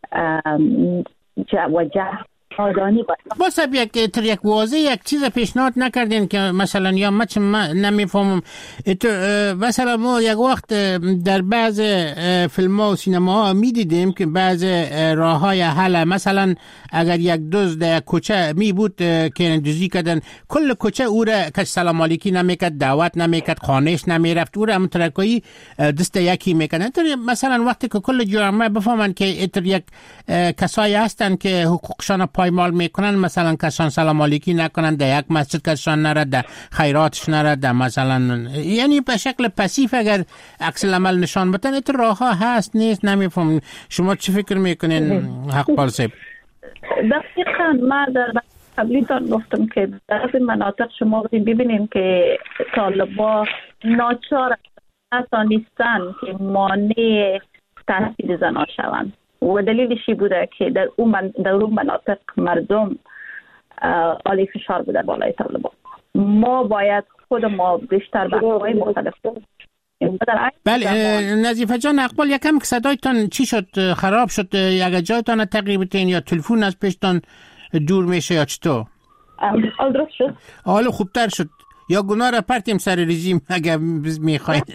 و جهل آدانی باید. باز یک واضح یک چیز پیشنهاد نکردین که مثلا یا من نمیفهمم مثلا ما یک وقت در بعض فیلم ها و سینما ها میدیدیم که بعض راه های حل مثلا اگر یک دزد در کوچه می بود که دزدی کردن کل کوچه او را کس سلام علیکی نمیکرد، دعوت نمیکرد، خانهش نمیرفت، او را مترکایی دست یکی میکردن. مثلا وقتی که کل جامعه بفهمن که یک کسایی هستن که حقوقشان پایمال میکنن، مثلا کسان سلام علیکی نکنن، در یک مسجد کسان نرد، در خیراتش نرد، مثلا یعنی به شکل پسیف اگر عکس العمل نشان بدن. این راه ها هست نیست نمیفهم. شما چی فکر میکنین حقپال صاحب؟ دقیقاً ما در قبلی گفتم که در این مناطق شما ببینیم که طالبا ناچار نیستن که مانع تحصیل زنان شوند و دلیلشی بوده که در اون مناطق مردم عالی فشار بوده بالای طالبان. ما باید خود ما بیشتر بحث‌های مختلف بله. نظیفه جان اقبال یکم که صدایتان چی شد؟ خراب شد؟ یک جایتان تقریب تین یا تلفن از پیشتان دور میشه یا چطور؟ حال درست شد؟ حال خوبتر شد یا گناه را پرتیم سر رژیم اگر میخواید؟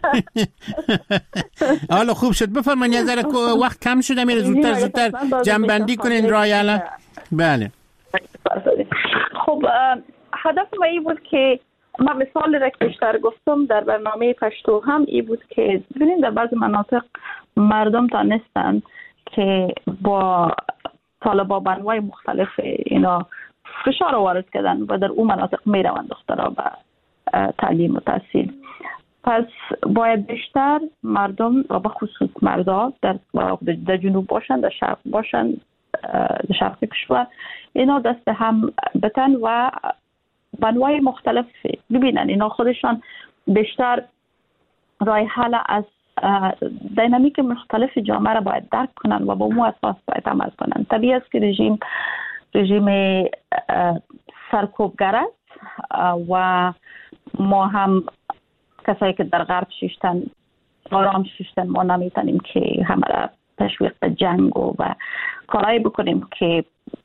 حالا خوب شد. بفرمایید یه ذره وقت کم شده میره، زودتر جمع‌بندی کنین رایالا. بله خب هدف ما این بود که ما مثال را که بیشتر گفتم در برنامه پشتو هم این بود که ببینید در بعض مناطق مردم تا نیستن که با طالبا بانوای مختلف اینا فشار وارد کردن و در اون مناطق می روند دخترها به تعلیم و تحصیل. پس باید بیشتر مردم و به خصوص مردا در جنوب باشن، در شرق باشن، در شرق کشور اینا دست هم بتن و بانوای مختلف ببینن. اینا خودشان بیشتر راه حل از دینامیک مختلف جامعه را باید درک کنن و با مو اساس باید عمل کنن. طبیعی است که رژیم سرکوبگر است و ما هم کسایی که در غرب شیشتن آرام شیشتن ما نمیتونیم که همه را تشویق به جنگ و کارایی بکنیم که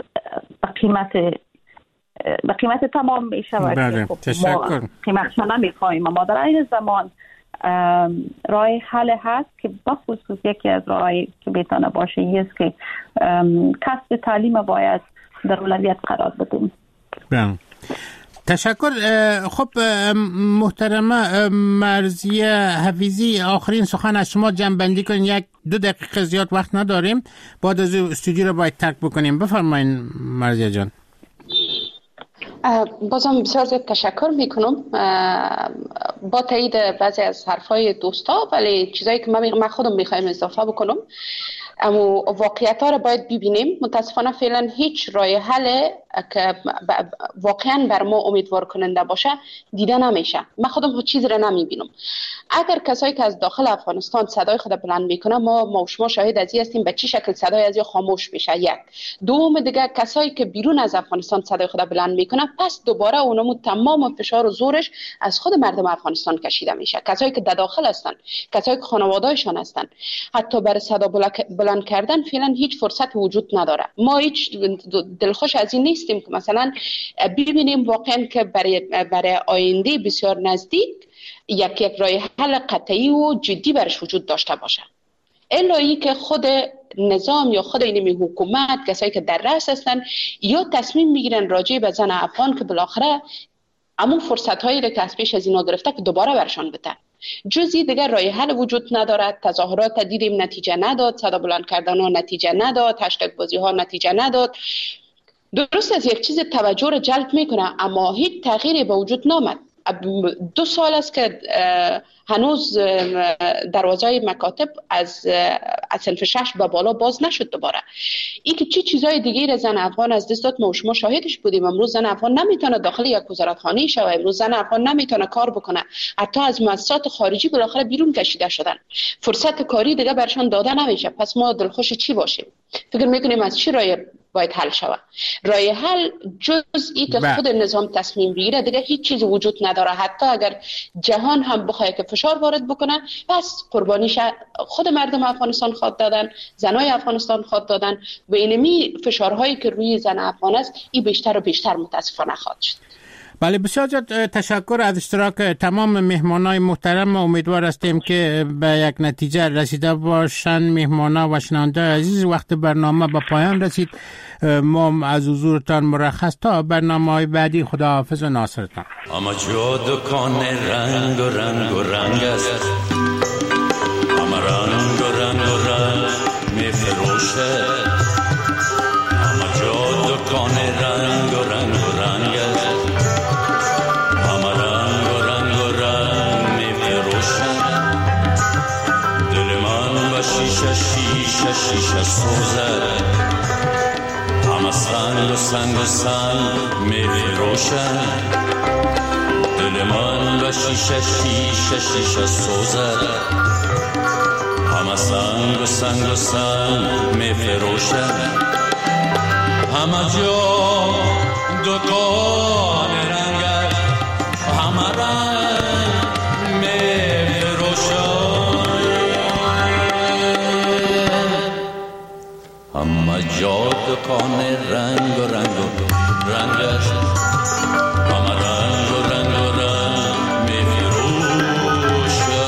به قیمت تمام میشه و ما قیمتش نمیخوایم. ما در این زمان راه حل هست که بخصوص یکی از راهی که بتونه باشه این است که کسب تعلیم باید در اولویت قرار بدیم. تشکر. خب محترمه مرضیه حفیظی آخرین سخن از شما جمع‌بندی کنین. 1-2 دقیقه زیاد وقت نداریم، بعد از استودیو رو باید ترک بکنیم. بفرمایین مرضیه جان. بازم بسیار زیاد تشکر میکنم با تایید بعضی از حرفای دوستا، ولی چیزایی که من خودم میخوایم اضافه بکنم. اما واقعیت ها رو باید ببینیم. متاسفانه فعلا هیچ راه حل که واقعا بر ما امیدوار کننده باشه دیده نمیشه. من خودم هیچ چیزی رو نمیبینم. اگر کسایی که از داخل افغانستان صدای خود بلند میکنه، ما و شما شاهد از این هستیم به چه شکل صدای از خاموش میشه. یک دوم دیگه کسایی که بیرون از افغانستان صدای خود بلند میکنه، پس دوباره اونمو تمام فشار و زورش از خود مردم افغانستان کشیده میشه. کسایی که در داخل هستن، کسایی که خانواده‌شان هستن، حتی برای صدا بلند کردن فعلا هیچ فرصت وجود نداره. ما هیچ دلخوش از این نیستیم که مثلا ببینیم واقعا که برای آینده بسیار نزدیک یک راه حل قطعی و جدی برش وجود داشته باشه. الهی که خود نظام یا خود این حکومت، کسایی که در رأس هستن، یا تصمیم میگیرن راجع به زن افغان که بالاخره اما فرصت هایی که از پیش از اینا گرفته که دوباره برشان بده. جزی دیگر راه حل وجود ندارد. تظاهرات دیدیم نتیجه نداد، صدا بلند کردن ها نتیجه نداد، هشتگ بازی ها نتیجه نداد. درست از یک چیز توجه را جلب میکنه اما هیچ تغییری به وجود نامد. 2 سال است که هنوز دروازه مکاتب از صنف 6 به بالا باز نشد دوباره. این که چه چیزای دیگه زن افغان از دست داد ما و شما شاهدش بودیم. امروز زن افغان نمیتونه داخل یک وزارتخانه شه، امروز زن افغان نمیتونه کار بکنه، حتی از مؤسسات خارجی بالاخره بیرون کشیده شدن، فرصت کاری دیگه برشان داده نمیشه. پس ما دلخوش چی باشیم؟ فکر میکنیم از چی راه باید حل شود؟ راه حل جز ای که خود نظام تصمیم بگیره دیگه هیچ چیز وجود نداره. حتی اگر جهان هم بخواد که فشار وارد بکنه، پس قربانیش خود مردم افغانستان خواهد دادن، زنای افغانستان خواهد دادن و اینمی فشارهایی که روی زن افغان است این بیشتر و بیشتر متاسفانه خواهد شد. بله، بسیار زیاد تشکر از اشتراک تمام مهمانای محترم. امیدوار هستیم که به یک نتیجه رسیده باشند. مهمانا و شنونده عزیز، وقت برنامه به پایان رسید. ما از حضورتان مرخص تا برنامه‌های بعدی. خداحافظ و ناصرتان. اما جا دکان رنگ و رنگ و رنگ است، اما رنگ و رنگ و رنگ می فروشه. اما جا دکان رنگ و رنگ و رنگ است، اما رنگ و رنگ و رنگ می فروشه. دل من و شیشه شیشه شیشه سوزه، همه سنگ و سنگ و سنگ می فروشن. دل من و شیشه شیشه شیشه سوزد، همه سنگ و سنگ و سنگ می فروشن. همه جا دکان رنگ است، همه رنگ می فروشن. همه جا دکان رنگ و رنگ و رنگ است، همه رنگ و رنگ و رنگ می فروشن.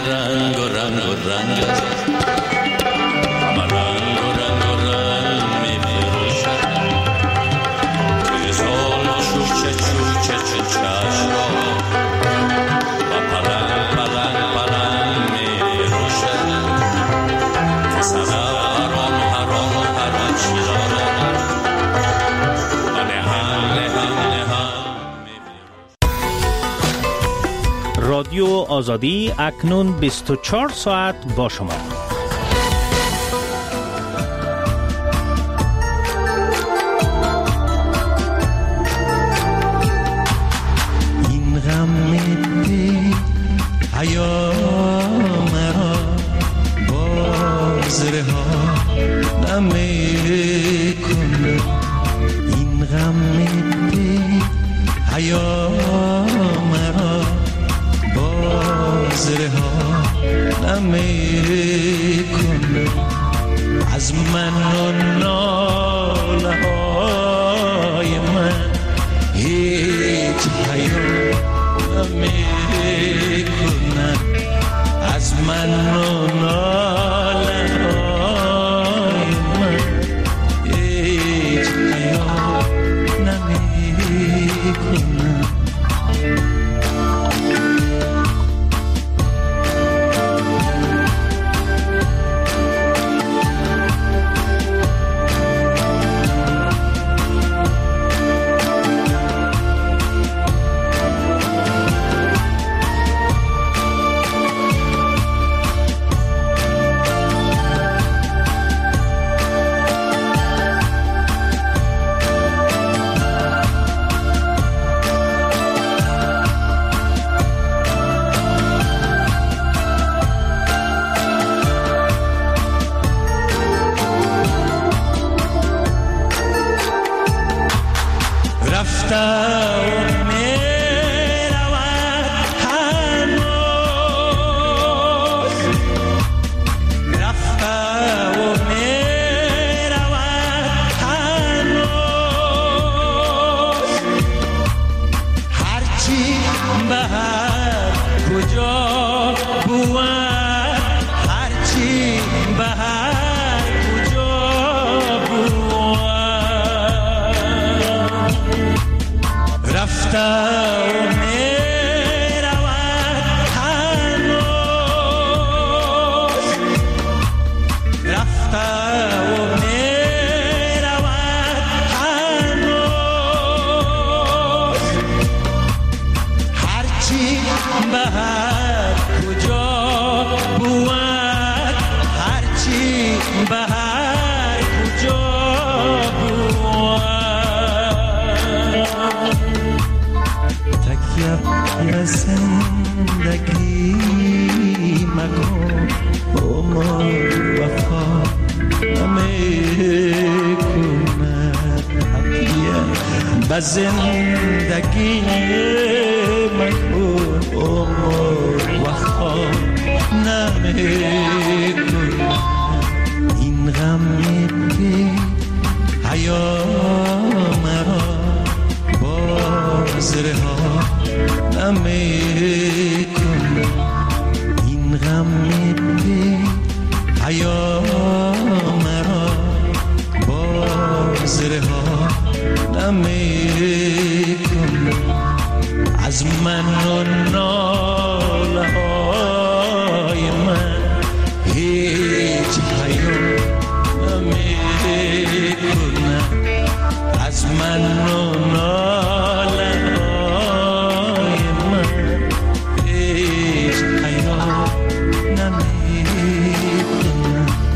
رنگ و رنگ و رنگ است، همه رنگ و رنگ و رنگ می فروشد. توی سال چوچه چوچه چوچهش را و پلنگ پلنگ پلنگ می روشد. که سنب هران هران هران چی دارد و نهان نهان نهان می فروشد. رادیو آزادی اکنون 24 ساعت با شما. این غم بی حیا مرا باز رها نمی‌کنه. این غم بی حیا مرا باز رها نمی‌کنه. از من و ناله های من هیچ حیا نمی‌کنه. از من و ناله های من هیچ حیا نمی‌کنه. زندگی مکن عمر وفا نمیکن. این غم بی حیا مرا باز رها نمیکن. این غم بی حیا مرا باز رها نمی‌کنه. از من و ناله های من هیچ حیا نمی‌کنه. از من و ناله های من هیچ حیا نمی‌کنه.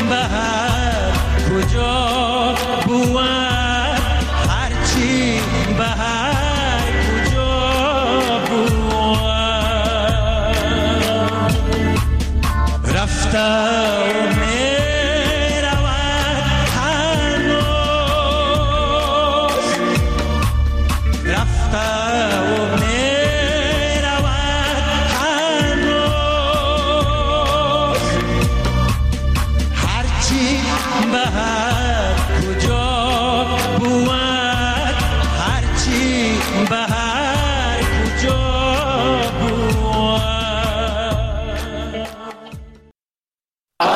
بهر کجا بود هرچی بهر کجا بود رفتم